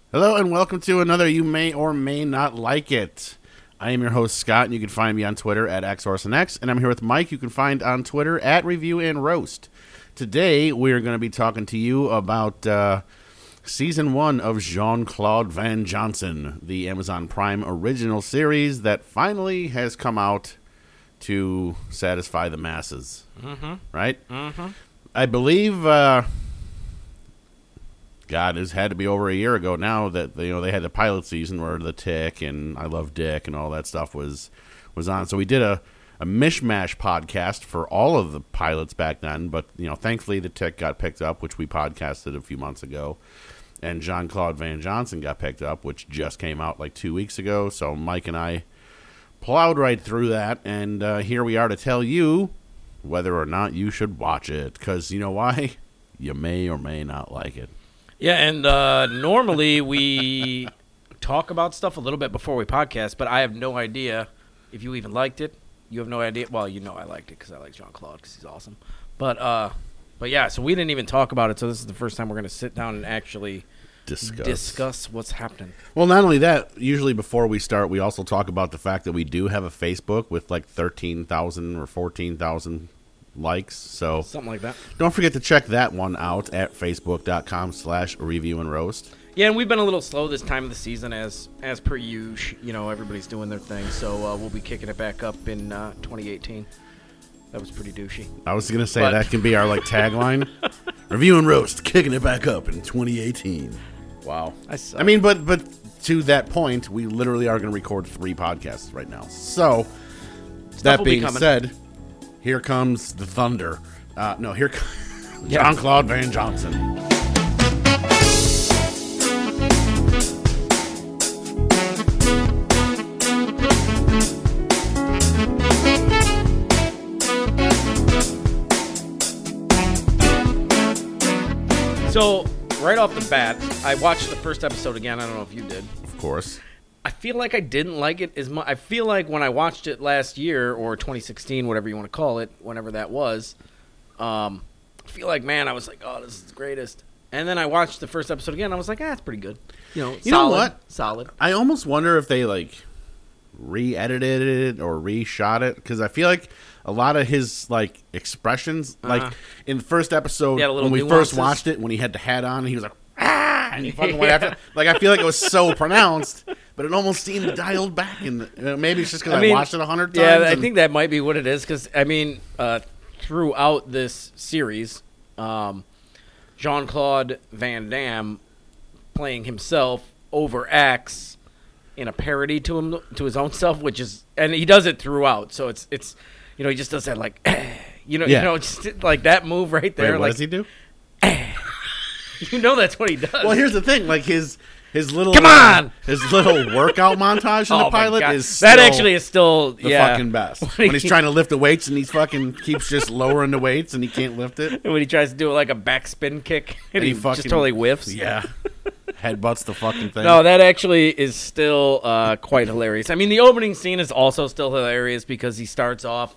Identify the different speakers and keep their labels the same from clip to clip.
Speaker 1: Hello and welcome to another You May or May Not Like It. I am your host, Scott, and you can find me on Twitter at XOrsonX, and I'm here with Mike. You can find on Twitter at Review and Roast. Today, we're going to be talking to you about Season 1 of Jean-Claude Van Johnson, the Amazon Prime original series that finally has come out to satisfy the masses. Right? I believe... God, it's had to be over a year ago now that they had the pilot season where The Tick and I Love Dick and all that stuff was on. So we did a mishmash podcast for all of the pilots back then, but thankfully The Tick got picked up, which we podcasted a few months ago, and Jean-Claude Van Johnson got picked up, which just came out like 2 weeks ago. So Mike and I plowed right through that, and here we are to tell you whether or not you should watch it, because you know why? You may or may not like it.
Speaker 2: Yeah, and normally we talk about stuff a little bit before we podcast, but I have no idea if you even liked it. You have no idea. Well, I liked it because I like Jean-Claude because he's awesome. But yeah, so we didn't even talk about it, so this is the first time we're going to sit down and actually discuss what's happening.
Speaker 1: Well, not only that, usually before we start, we also talk about the fact that we do have a Facebook with like 13,000 or 14,000 likes, so
Speaker 2: something like that.
Speaker 1: Don't forget to check that one out at facebook.com/review and roast.
Speaker 2: Yeah, and we've been a little slow this time of the season as per usual. Everybody's doing their thing, so we'll be kicking it back up in 2018. That was pretty douchey.
Speaker 1: I was going to say that can be our tagline. Review and roast, kicking it back up in 2018. Wow. I mean, but to that point, we literally are going to record 3 podcasts right now. So, that being said, here comes the thunder. Here comes Jean-Claude Van Johnson.
Speaker 2: So, right off the bat, I watched the first episode again. I don't know if you did.
Speaker 1: Of course.
Speaker 2: I feel like I didn't like it as much. I feel like when I watched it last year, or 2016, whatever you want to call it, whenever that was, I feel like, man, I was like, oh, this is the greatest. And then I watched the first episode again, and I was like, it's pretty good.
Speaker 1: You know what?
Speaker 2: Solid.
Speaker 1: I almost wonder if they, re-edited it or reshot it, because I feel like a lot of his, expressions, in the first episode, when we first watched it, when he had the hat on, and he was like, and he fucking went after. I feel like it was so pronounced, but it almost seemed dialed back. And maybe it's just because I watched it 100 times.
Speaker 2: Yeah, I think that might be what it is. Because throughout this series, Jean-Claude Van Damme playing himself overacts in a parody to his own self, and he does it throughout. So it's he just does that just like that move right there.
Speaker 1: Wait, what does he do?
Speaker 2: That's what he does.
Speaker 1: Well, here's the thing, his little his little workout montage in the pilot is
Speaker 2: that actually is still
Speaker 1: the fucking best. When he's trying to lift the weights and he fucking keeps just lowering the weights and he can't lift it.
Speaker 2: And when he tries to do like a backspin kick and he fucking just totally whiffs.
Speaker 1: Yeah. Headbutts the fucking thing.
Speaker 2: No, that actually is still quite hilarious. I mean, the opening scene is also still hilarious because he starts off,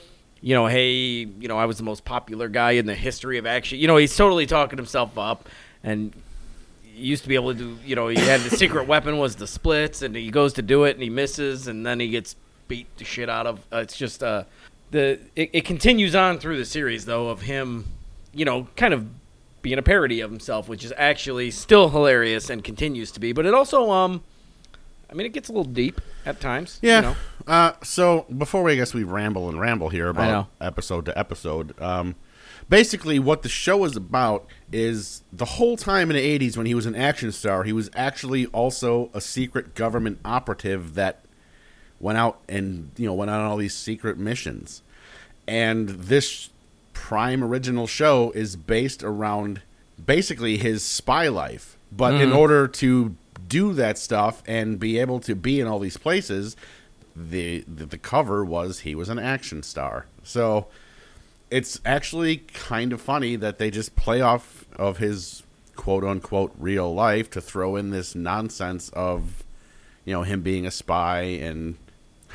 Speaker 2: hey, I was the most popular guy in the history of action. He's totally talking himself up, and he used to be able to do, he had the secret weapon was the splits, and he goes to do it, and he misses, and then he gets beat the shit out of. It's just, it continues on through the series, though, of him, kind of being a parody of himself, which is actually still hilarious and continues to be. But it also, it gets a little deep at times.
Speaker 1: Yeah. So before we ramble here about episode to episode, basically what the show is about is the whole time in the 80s when he was an action star, he was actually also a secret government operative that went out and, went on all these secret missions. And this Prime original show is based around basically his spy life. But in order to do that stuff and be able to be in all these places, the cover was he was an action star. So it's actually kind of funny that they just play off of his quote-unquote real life to throw in this nonsense of, him being a spy. And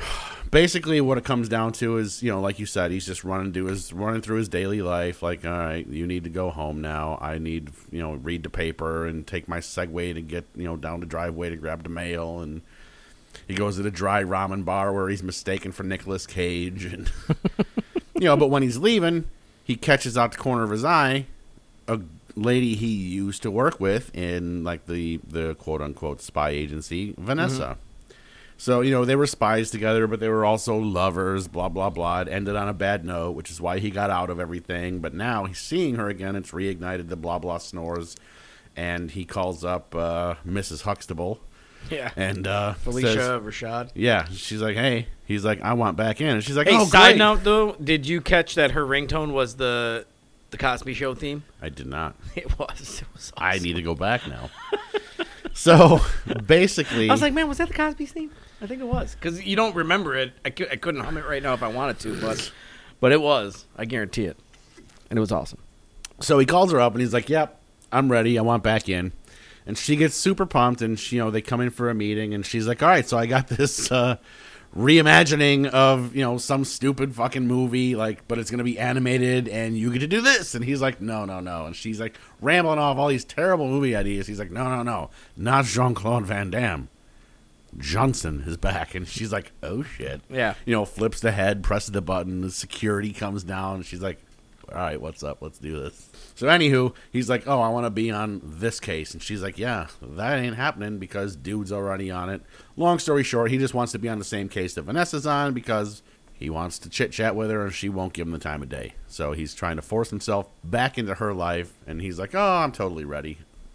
Speaker 1: basically what it comes down to is, like you said, he's just running through his daily life. Like, all right, you need to go home now. I need, read the paper and take my Segway to get, down the driveway to grab the mail. And he goes to the dry ramen bar where he's mistaken for Nicolas Cage. And, but when he's leaving, he catches out the corner of his eye a lady he used to work with in like the quote unquote spy agency, Vanessa. Mm-hmm. So, they were spies together, but they were also lovers, blah, blah, blah. It ended on a bad note, which is why he got out of everything. But now he's seeing her again. It's reignited the blah, blah snores. And he calls up Mrs. Huxtable.
Speaker 2: Yeah.
Speaker 1: And
Speaker 2: Felicia Rashad.
Speaker 1: Yeah. She's like, hey. He's like, I want back in. And she's like,
Speaker 2: hey,
Speaker 1: oh,
Speaker 2: side
Speaker 1: great.
Speaker 2: note, though, did you catch that her ringtone was the Cosby Show theme?
Speaker 1: I did not.
Speaker 2: It was awesome.
Speaker 1: I need to go back now. So, basically...
Speaker 2: I was like, man, was that the Cosby theme? I think it was. Because you don't remember it. I couldn't hum it right now if I wanted to, but it was. I guarantee it. And it was awesome.
Speaker 1: So he calls her up, and he's like, yep, I'm ready. I want back in. And she gets super pumped, and they come in for a meeting, and she's like, all right, so I got this reimagining of, some stupid fucking movie, but it's going to be animated, and you get to do this. And he's like, no. And she's like rambling off all these terrible movie ideas. He's like, no, not Jean-Claude Van Damme. Johnson is back. And she's like, oh, shit.
Speaker 2: Yeah.
Speaker 1: Flips the head, presses the button, the security comes down, and she's like, all right, what's up? Let's do this. So anywho, he's like, oh, I want to be on this case. And she's like, yeah, that ain't happening because dude's already on it. Long story short, he just wants to be on the same case that Vanessa's on because he wants to chit-chat with her and she won't give him the time of day. So he's trying to force himself back into her life. And he's like, oh, I'm totally ready.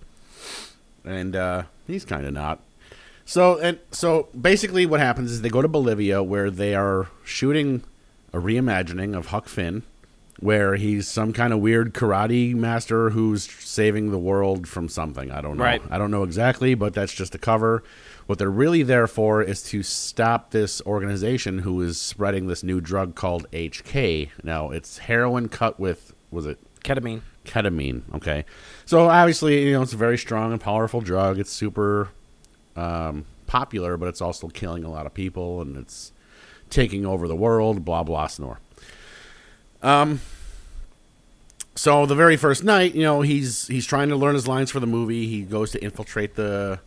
Speaker 1: And he's kind of not. So basically what happens is they go to Bolivia where they are shooting a reimagining of Huck Finn, where he's some kind of weird karate master who's saving the world from something. I don't know.
Speaker 2: Right.
Speaker 1: I don't know exactly, but that's just a cover. What they're really there for is to stop this organization who is spreading this new drug called HK. Now, it's heroin cut with, was it?
Speaker 2: Ketamine.
Speaker 1: Ketamine, okay. So, obviously, it's a very strong and powerful drug. It's super popular, but it's also killing a lot of people, and it's taking over the world, blah, blah, snore. So the very first night, he's trying to learn his lines for the movie. He goes to infiltrate the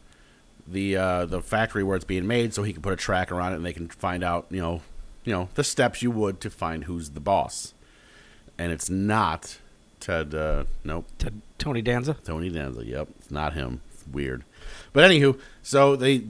Speaker 1: factory where it's being made so he can put a tracker on it and they can find out, the steps you would to find who's the boss. And it's not Ted, nope.
Speaker 2: Tony Danza?
Speaker 1: Tony Danza, yep. It's not him. It's weird. But anywho, so they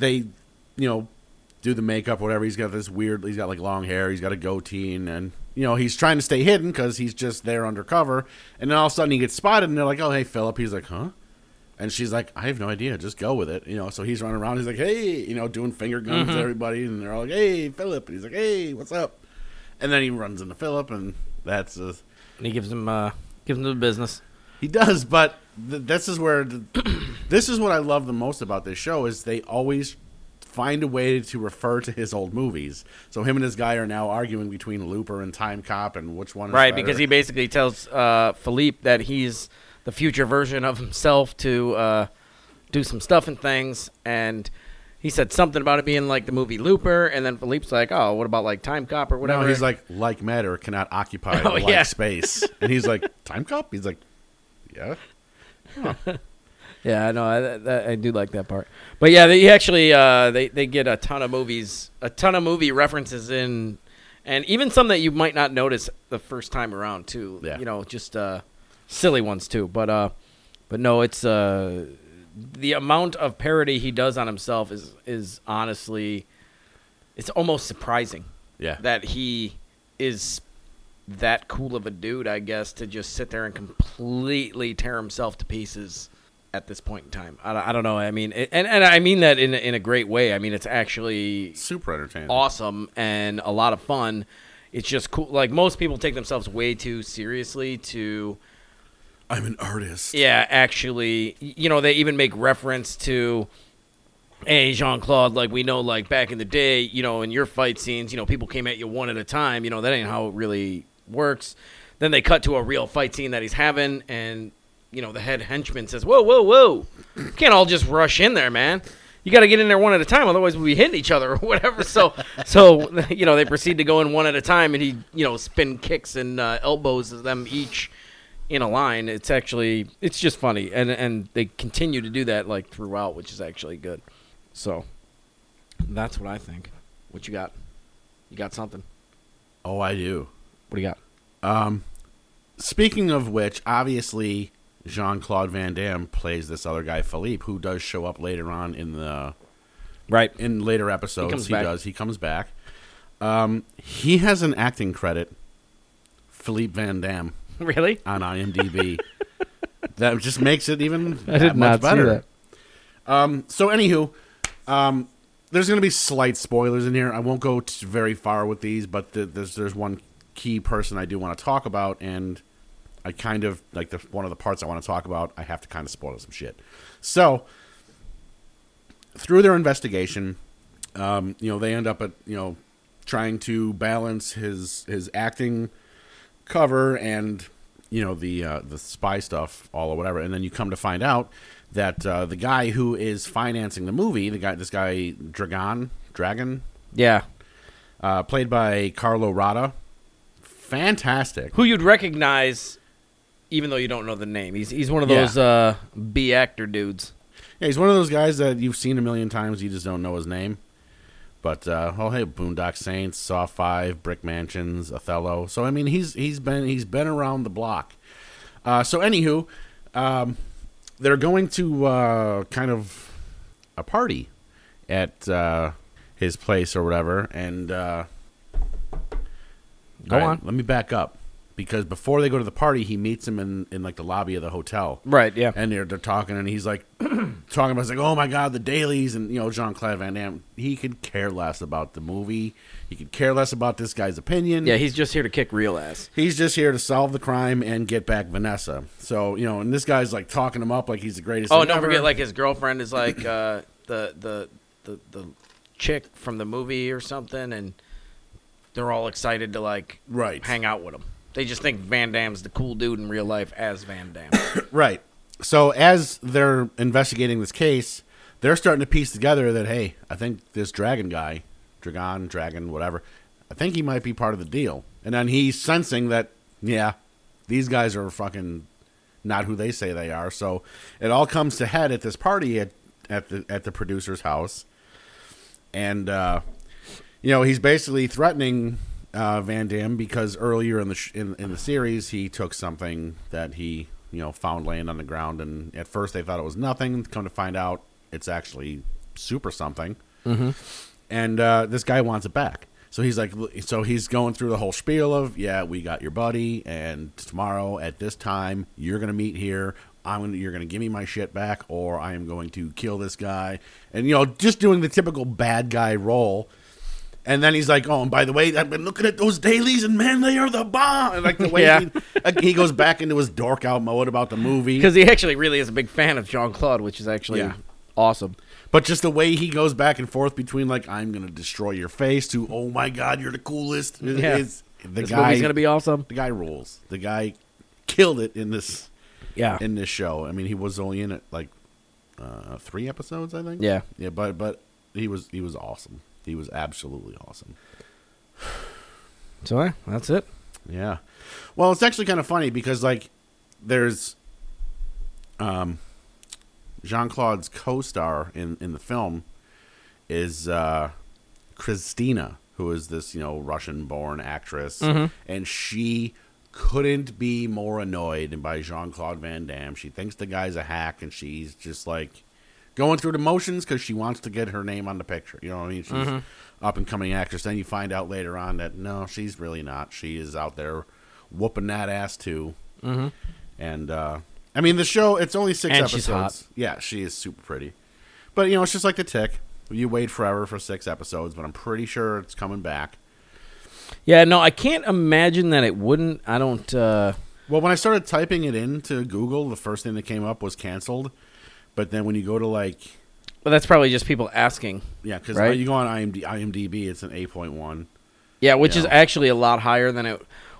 Speaker 1: do the makeup, whatever. He's got like long hair. He's got a goatee and he's trying to stay hidden because he's just there undercover. And then all of a sudden he gets spotted and they're like, oh, hey, Philip. He's like, huh? And she's like, I have no idea. Just go with it. So he's running around. He's like, hey, doing finger guns to everybody. And they're all like, hey, Philip. And he's like, hey, what's up? And then he runs into Philip and that's and
Speaker 2: he gives him the business.
Speaker 1: He does, but this is what I love the most about this show is they always find a way to refer to his old movies. So him and his guy are now arguing between Looper and Time Cop and which one is
Speaker 2: right,
Speaker 1: better.
Speaker 2: because he basically tells Philippe that he's the future version of himself to do some stuff and things, and he said something about it being like the movie Looper, and then Philippe's like, oh, what about like Time Cop or whatever?
Speaker 1: No, he's like matter cannot occupy space. And he's like, Time Cop? He's like, yeah. Huh.
Speaker 2: Yeah, I know. I do like that part. But yeah, they actually they get a ton of movie references in, and even some that you might not notice the first time around too.
Speaker 1: Yeah.
Speaker 2: Just silly ones too. But no, it's the amount of parody he does on himself is honestly, it's almost surprising.
Speaker 1: Yeah.
Speaker 2: That he is that cool of a dude, I guess, to just sit there and completely tear himself to pieces at this point in time. I don't know. I mean, and I mean that in a great way. I mean, it's actually
Speaker 1: super entertaining,
Speaker 2: awesome, and a lot of fun. It's just cool. Like, most people take themselves way too seriously to...
Speaker 1: I'm an artist.
Speaker 2: Yeah, actually, they even make reference to, hey, Jean-Claude, like, we know, like, back in the day, in your fight scenes, people came at you one at a time. That ain't how it really works. Then they cut to a real fight scene that he's having, and... the head henchman says, whoa, you can't all just rush in there, man. you got to get in there one at a time, otherwise we'll be hitting each other or whatever. So they proceed to go in one at a time, and he spin kicks and elbows them each in a line. It's just funny, and they continue to do that like throughout, which is actually good. So that's what I think. What you got? You got something?
Speaker 1: Oh, I do.
Speaker 2: What do you got?
Speaker 1: Speaking of which, obviously Jean-Claude Van Damme plays this other guy, Philippe, who does show up later on in later episodes. He comes back. He has an acting credit, Philippe Van Damme.
Speaker 2: Really?
Speaker 1: On IMDb. That just makes it even
Speaker 2: I did not
Speaker 1: much better.
Speaker 2: See that.
Speaker 1: So anywho, there's going to be slight spoilers in here. I won't go very far with these, but there's one key person I do want to talk about, and I kind of like one of the parts I want to talk about. I have to kind of spoil some shit. So through their investigation, they end up at trying to balance his acting cover and the spy stuff all or whatever, and then you come to find out that the guy who is financing the movie, this guy Dragon,
Speaker 2: yeah,
Speaker 1: played by Carlo Rada, fantastic,
Speaker 2: who you'd recognize even though you don't know the name. He's one of those B actor dudes.
Speaker 1: Yeah, he's one of those guys that you've seen a million times, you just don't know his name. But Boondock Saints, Saw 5, Brick Mansions, Othello. So I mean, he's been around the block. So anywho, they're going to kind of a party at his place or whatever, and
Speaker 2: go on.
Speaker 1: Let me back up. Because before they go to the party, he meets him in like the lobby of the hotel.
Speaker 2: Right, yeah.
Speaker 1: And they're talking, and he's like talking about, like, oh my God, the dailies, and Jean-Claude Van Damme. He could care less about the movie. He could care less about this guy's opinion.
Speaker 2: Yeah, he's just here to kick real ass.
Speaker 1: He's just here to solve the crime and get back Vanessa. So and this guy's like talking him up like he's the greatest.
Speaker 2: Oh, don't forget, like his girlfriend is like the chick from the movie or something, and they're all excited to like hang out with him. They just think Van Damme's the cool dude in real life as Van Damme.
Speaker 1: Right. So as they're investigating this case, they're starting to piece together that, hey, I think this Dragon guy, Dragon, whatever, I think he might be part of the deal. And then he's sensing that, yeah, these guys are fucking not who they say they are. So it all comes to head at this party at the producer's house. And, he's basically threatening Van Damme because earlier in the series he took something that he found laying on the ground, and at first they thought it was nothing. Come to find out, it's actually super something.
Speaker 2: Mm-hmm.
Speaker 1: And this guy wants it back. So he's like, he's going through the whole spiel of, yeah, we got your buddy, and tomorrow at this time you're gonna meet here. You're gonna give me my shit back, or I am going to kill this guy. And just doing the typical bad guy role. And then he's like, oh, and by the way, I've been looking at those dailies, and man, they are the bomb. And like the way he goes back into his dork out mode about the movie.
Speaker 2: Because he actually really is a big fan of Jean-Claude, which is actually awesome.
Speaker 1: But just the way he goes back and forth between like, I'm going to destroy your face to, oh my God, you're the coolest.
Speaker 2: This movie's going to be awesome.
Speaker 1: The guy rules. The guy killed it in this show. I mean, he was only in it like 3 episodes, I think.
Speaker 2: Yeah.
Speaker 1: Yeah, but he was awesome. He was absolutely awesome.
Speaker 2: So that's it.
Speaker 1: Yeah. Well, it's actually kind of funny because like there's Jean-Claude's co-star in the film is Christina, who is this Russian-born actress, and she couldn't be more annoyed by Jean-Claude Van Damme. She thinks the guy's a hack, and she's just like going through the motions because she wants to get her name on the picture. You know what I mean? She's up-and-coming actress. Then you find out later on that, no, she's really not. She is out there whooping that ass, too.
Speaker 2: Mm-hmm.
Speaker 1: And, I mean, the show, it's only 6 episodes.
Speaker 2: She's hot.
Speaker 1: Yeah, she is super pretty. But, it's just like The Tick. You wait forever for 6 episodes, but I'm pretty sure it's coming back.
Speaker 2: Yeah, no, I can't imagine that it wouldn't. I don't...
Speaker 1: Well, when I started typing it into Google, the first thing that came up was canceled. But then when you go to like...
Speaker 2: Well, that's probably just people asking.
Speaker 1: Yeah, because
Speaker 2: right?
Speaker 1: you go on IMDb, it's an 8.1.
Speaker 2: Yeah, which is actually a lot higher than it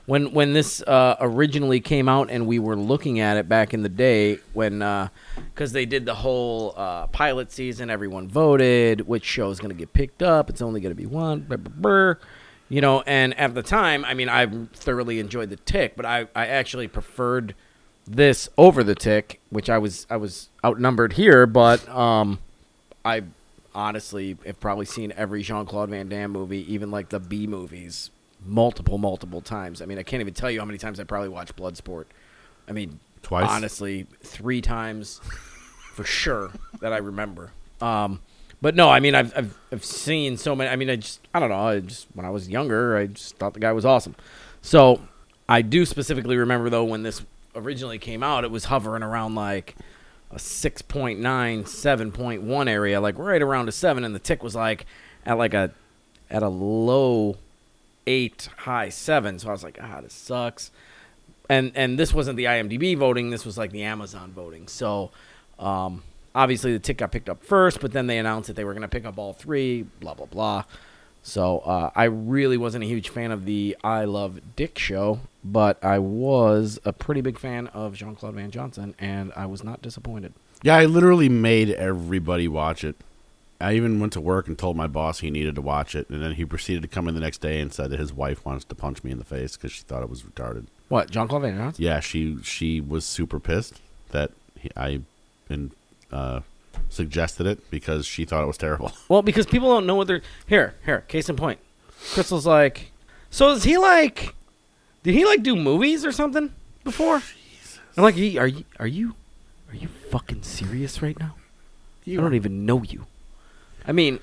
Speaker 2: when this originally came out and we were looking at it back in the day when because they did the whole pilot season, everyone voted which show is going to get picked up. It's only going to be one, you know. And at the time, I mean, I thoroughly enjoyed The Tick, but I actually preferred this over The Tick, which I was outnumbered here, but I honestly have probably seen every Jean-Claude Van Damme movie, even like the B movies, multiple times. I mean, I can't even tell you how many times I probably watched Bloodsport. I mean,
Speaker 1: twice.
Speaker 2: Honestly, 3 times for sure that I remember. But no, I mean, I've seen so many. I mean, I don't know. When I was younger, I just thought the guy was awesome. So I do specifically remember though when this originally came out, it was hovering around like a 6.9, 7.1 area, like right around a 7, and The Tick was like at a low 8, high 7. So I was like, this sucks. And this wasn't the IMDb voting, this was like the Amazon voting. So obviously The Tick got picked up first, but then they announced that they were going to pick up all 3, blah blah blah. So I really wasn't a huge fan of the I Love Dick show, but I was a pretty big fan of Jean-Claude Van Johnson, and I was not disappointed.
Speaker 1: Yeah, I literally made everybody watch it. I even went to work and told my boss he needed to watch it, and then he proceeded to come in the next day and said that his wife wants to punch me in the face because she thought it was retarded.
Speaker 2: What, Jean-Claude Van Johnson?
Speaker 1: Yeah, she was super pissed that I suggested it because she thought it was terrible.
Speaker 2: Well, because people don't know what they're... Here, case in point. Crystal's like, so is he like... Did he like do movies or something before? Jesus. I'm like, are you fucking serious right now? I don't even know you. I mean,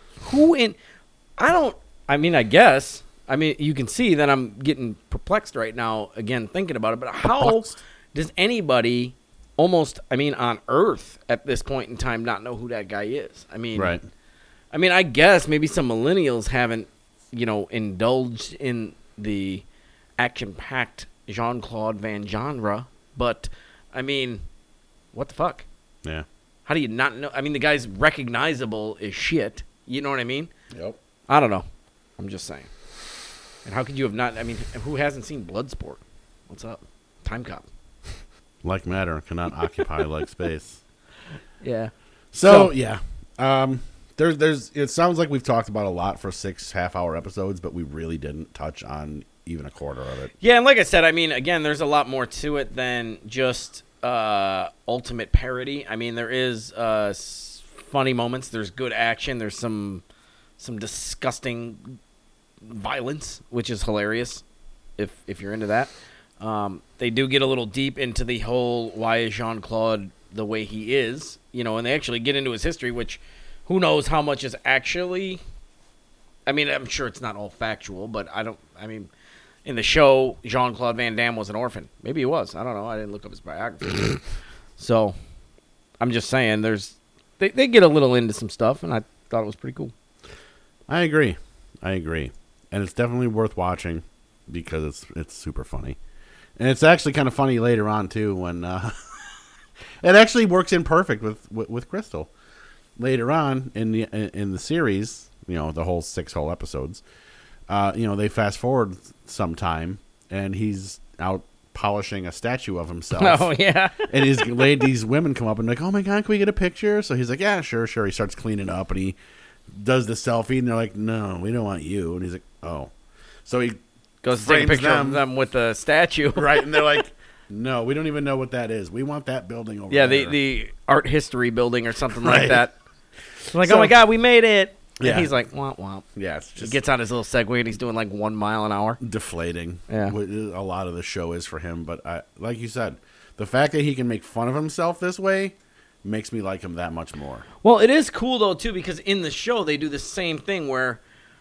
Speaker 2: I guess. I mean, you can see that I'm getting perplexed right now, again, thinking about it. But how does anybody on Earth at this point in time not know who that guy is? I mean,
Speaker 1: right.
Speaker 2: I mean, I guess maybe some millennials haven't, indulged in the action-packed Jean-Claude Van genre. But, I mean, what the fuck?
Speaker 1: Yeah.
Speaker 2: How do you not know? I mean, the guy's recognizable as shit. You know what I mean?
Speaker 1: Yep.
Speaker 2: I don't know. I'm just saying. And how could you have not? I mean, who hasn't seen Bloodsport? What's up? Time Cop.
Speaker 1: Like matter cannot occupy like space.
Speaker 2: Yeah.
Speaker 1: So yeah. There's. It sounds like we've talked about a lot for 6 half-hour episodes, but we really didn't touch on even a quarter of it.
Speaker 2: Yeah, and like I said, I mean, again, there's a lot more to it than just ultimate parody. I mean, there is funny moments. There's good action. There's some disgusting violence, which is hilarious if you're into that. They do get a little deep into the whole why is Jean-Claude the way he is, and they actually get into his history, which who knows how much is actually. I mean, I'm sure it's not all factual, but in the show, Jean-Claude Van Damme was an orphan. Maybe he was. I don't know. I didn't look up his biography. So, I'm just saying, they get a little into some stuff, and I thought it was pretty cool.
Speaker 1: I agree. And it's definitely worth watching because it's super funny. And it's actually kind of funny later on, too, when it actually works in perfect with Crystal. Later on in the series, the whole 6 whole episodes, they fast forward some time, and he's out polishing a statue of himself.
Speaker 2: Oh, yeah.
Speaker 1: And these women come up and like, oh, my God, can we get a picture? So he's like, yeah, sure. He starts cleaning up, and he does the selfie, and they're like, no, we don't want you. And he's like, oh. So he
Speaker 2: goes to take a picture of them with the statue.
Speaker 1: Right, and they're like, no, we don't even know what that is. We want that building over there.
Speaker 2: Yeah, the art history building or something like that. They're like, oh, my God, we made it. And he's like, womp, womp.
Speaker 1: Yeah, it's just...
Speaker 2: He gets on his little Segway, and he's doing like 1 mile an hour.
Speaker 1: Deflating.
Speaker 2: Yeah.
Speaker 1: A lot of the show is for him. But like you said, the fact that he can make fun of himself this way makes me like him that much more.
Speaker 2: Well, it is cool, though, too, because in the show, they do the same thing where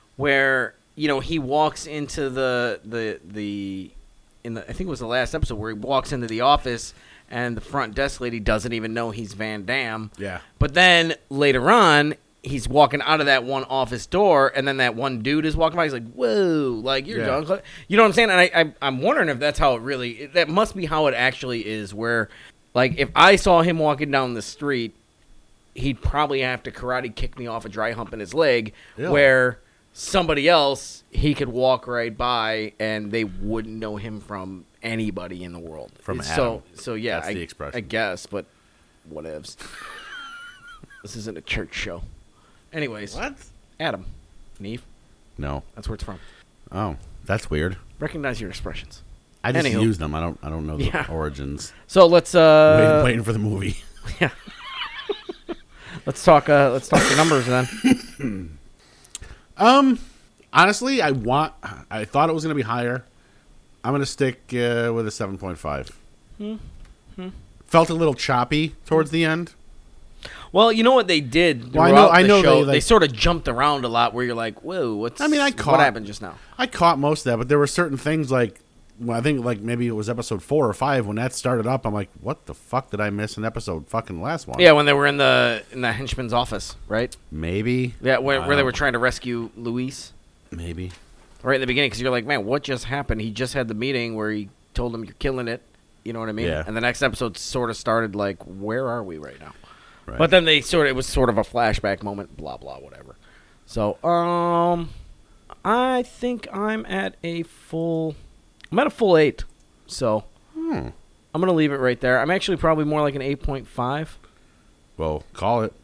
Speaker 2: he walks into I think it was the last episode where he walks into the office and the front desk lady doesn't even know he's Van Damme.
Speaker 1: Yeah.
Speaker 2: But then later on, he's walking out of that one office door, and then that one dude is walking by. He's like, whoa, like, you're Jean-Claude. You know what I'm saying? And I'm wondering if that's how it really, that must be how it actually is, where, like, if I saw him walking down the street, he'd probably have to karate kick me off a dry hump in his leg, where somebody else, he could walk right by and they wouldn't know him from anybody in the world.
Speaker 1: From Adam.
Speaker 2: So yeah,
Speaker 1: that's the expression.
Speaker 2: I guess, but whatevs. This isn't a church show. Anyways.
Speaker 1: What?
Speaker 2: Adam. Neve.
Speaker 1: No.
Speaker 2: That's where it's from.
Speaker 1: Oh, that's weird.
Speaker 2: Recognize your expressions.
Speaker 1: I just use them. I don't know the origins.
Speaker 2: So let's
Speaker 1: waiting for the movie.
Speaker 2: Yeah. Let's talk the numbers then.
Speaker 1: Honestly, I thought it was going to be higher. I'm going to stick with a 7.5. Felt a little choppy towards the end.
Speaker 2: Well, you know what they did throughout the show? They sort of jumped around a lot where you're like, whoa, what happened just now?
Speaker 1: I caught most of that, but there were certain things like, well, I think like maybe it was episode 4 or 5 when that started up. I'm like, what the fuck did I miss in episode fucking last one?
Speaker 2: Yeah, when they were in the henchman's office, right?
Speaker 1: Maybe.
Speaker 2: Yeah, where they were trying to rescue Luis.
Speaker 1: Maybe.
Speaker 2: Right in the beginning, because you're like, man, what just happened? He just had the meeting where he told him you're killing it. You know what I mean?
Speaker 1: Yeah.
Speaker 2: And the next episode sort of started like, where are we right now?
Speaker 1: Right.
Speaker 2: But then it was sort of a flashback moment, blah, blah, whatever. So, I think I'm at a full 8. So, I'm going to leave it right there. I'm actually probably more like an 8.5.
Speaker 1: Well, call it.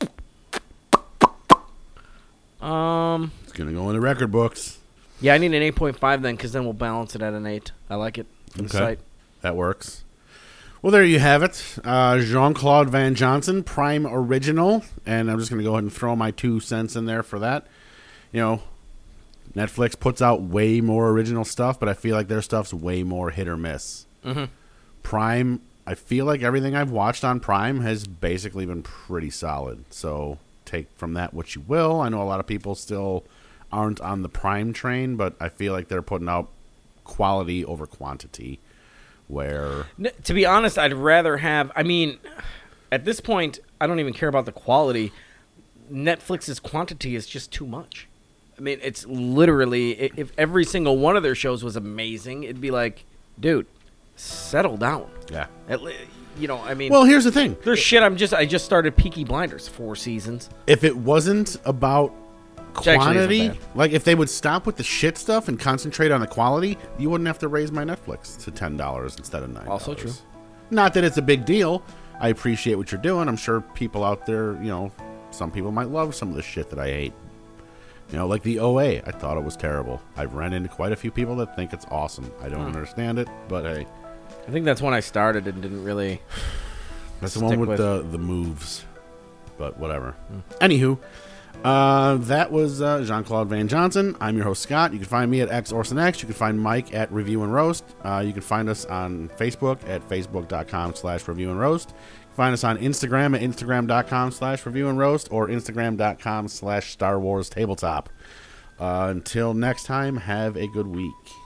Speaker 1: It's going to go in the record books.
Speaker 2: Yeah, I need an 8.5 then, because then we'll balance it at an 8. I like it for the site.
Speaker 1: That works. Well, there you have it. Jean-Claude Van Johnson, Prime Original. And I'm just going to go ahead and throw my 2 cents in there for that. You know, Netflix puts out way more original stuff, but I feel like their stuff's way more hit or miss.
Speaker 2: Mm-hmm.
Speaker 1: Prime, I feel like everything I've watched on Prime has basically been pretty solid. So take from that what you will. I know a lot of people still aren't on the Prime train, but I feel like they're putting out quality over quantity. Where,
Speaker 2: to be honest, I'd rather have. I mean, at this point, I don't even care about the quality. Netflix's quantity is just too much. I mean, it's literally, if every single one of their shows was amazing, it'd be like, dude, settle down.
Speaker 1: Yeah.
Speaker 2: I mean.
Speaker 1: Well, here's the thing.
Speaker 2: There's shit. I just started Peaky Blinders, 4 seasons.
Speaker 1: If it wasn't about quantity, like if they would stop with the shit stuff and concentrate on the quality, you wouldn't have to raise my Netflix to $10 instead of $9.
Speaker 2: Also true.
Speaker 1: Not that it's a big deal. I appreciate what you're doing. I'm sure people out there, some people might love some of the shit that I hate. Like the OA. I thought it was terrible. I've run into quite a few people that think it's awesome. I don't understand it, but hey.
Speaker 2: I think that's when I started and didn't really.
Speaker 1: That's the one with the moves, but whatever. Anywho. That was Jean-Claude Van Johnson. I'm your host, Scott. You can find me at XOrsonX. You can find Mike at Review and Roast. You can find us on Facebook at facebook.com/Review and Roast. You can find us on Instagram at instagram.com/Review and Roast or instagram.com/Star Wars Tabletop. Until next time, have a good week.